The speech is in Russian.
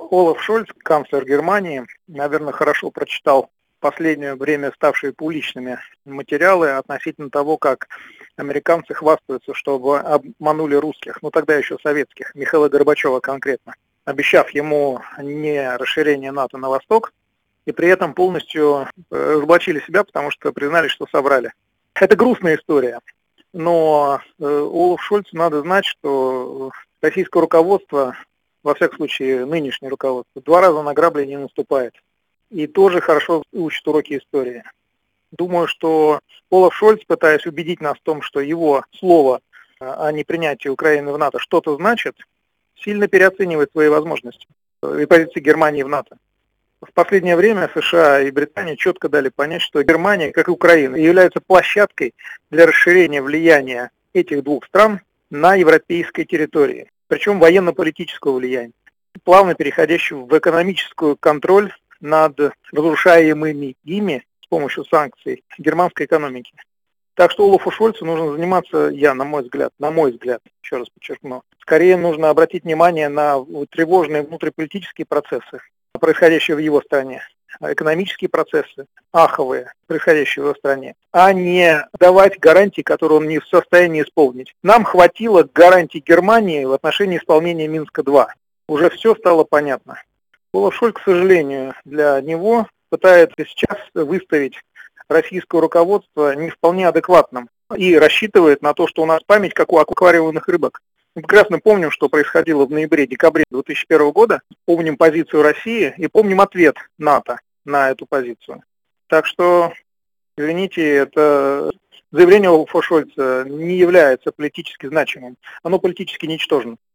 Олаф Шольц, канцлер Германии, наверное, хорошо прочитал в последнее время ставшие публичными материалы относительно того, как американцы хвастаются, чтобы обманули русских, тогда еще советских, Михаила Горбачева конкретно, обещав ему не расширение НАТО на восток, и при этом полностью разоблачили себя, потому что признали, что соврали. Это грустная история, но Олафу Шольцу надо знать, что российское руководство, во всяком случае нынешнее руководство, 2 раза на грабли не наступает. И тоже хорошо учит уроки истории. Думаю, что Олаф Шольц, пытаясь убедить нас в том, что его слово о непринятии Украины в НАТО что-то значит, сильно переоценивает свои возможности и позиции Германии в НАТО. В последнее время США и Британия четко дали понять, что Германия, как и Украина, является площадкой для расширения влияния этих двух стран на европейской территории, причем военно-политического влияния, плавно переходящего в экономический контроль над разрушаемыми ими с помощью санкций германской экономики. Так что Олафу Шольцу нужно заниматься, на мой взгляд, еще раз подчеркну, скорее нужно обратить внимание на тревожные внутриполитические процессы, происходящие в его стране, экономические процессы, аховые, происходящие в его стране, а не давать гарантии, которые он не в состоянии исполнить. Нам хватило гарантий Германии в отношении исполнения Минска-2. Уже все стало понятно. Олаф Шольц, к сожалению, для него пытается сейчас выставить российское руководство не вполне адекватным и рассчитывает на то, что у нас память, как у аквариумных рыбок. Мы прекрасно помним, что происходило в ноябре-декабре 2001 года, помним позицию России и помним ответ НАТО на эту позицию. Так что, извините, это заявление Олафа Шольца не является политически значимым, оно политически ничтожно.